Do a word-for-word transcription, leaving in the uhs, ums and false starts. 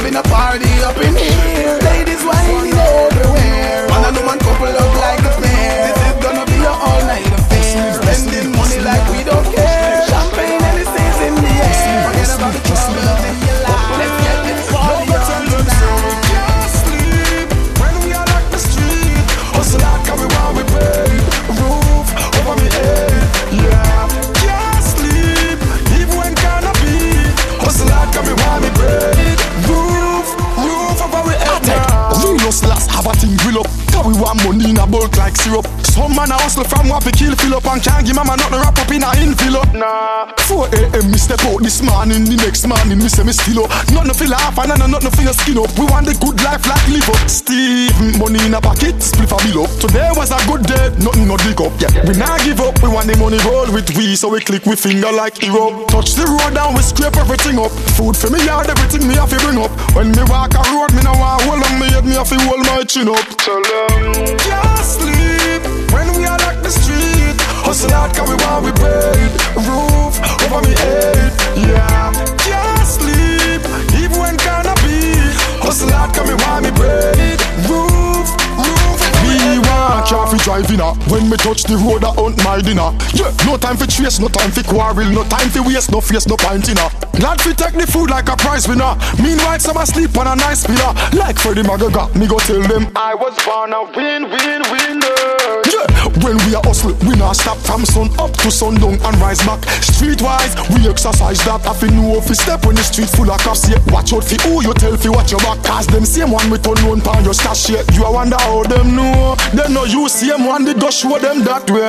having a party up in here. Ladies whining everywhere. Man and woman couple up like a pair. This is gonna be an all-night affair. Spending money like we don't care. Champagne and it stays in the air. Forget about the troubles in your life. Let's get this party on tonight. Can't sleep when we are like the street. Hustle hard 'cause we want we pay. Roof over me head, yeah. Can't sleep even when can't be. Hustle hard 'cause we want me bread. Roof, roof over we head. Real hustlers have a thing grill up. 'Cause we want money in a bulk like syrup. Some man a hustle from what we kill fill up and can't give mama nothing wrap up in a envelope. Nah. four a m me step out this morning, the next morning me say me still up. Nothing feel half and nothing for your skin up. We want the good life like live up. Steve, money in a pocket, split a bill up. Today was a good day, nothing no dig up. Yeah, we not give up. We want the money roll with we, so we click with finger like hero. Touch the road down, we scrape everything up. Food for me yard, everything me have to bring up. When me walk a road, me no want hold on me head, me have to hold my chin up. Tell them, can't sleep when we are like the street. Hustle hard 'cause we want we bread. Roof over me head, yeah. Can't sleep even when can't be. Hustle hard 'cause we want me bread. Roof, roof. We want coffee driving up. When me touch the road, I hunt my dinner. Yeah, no time for chase, no time for quarrel, no time for waste, no face, no pint in her. Glad fi take the food like a prize winner. Meanwhile, some asleep on a nice pillar. Like Freddie Magaga, me go tell them I was born a win, win, winner. Yeah, when we are hustle, we not stop from sun up to sundown and rise back. Streetwise, we exercise that. I fi know if you step when the street full of cops. Yeah, watch out fi who you tell fi watch your back. Cause them same one with unknown pan your stash. Yeah, you a wonder how them know. They know you same one, they just show them that way.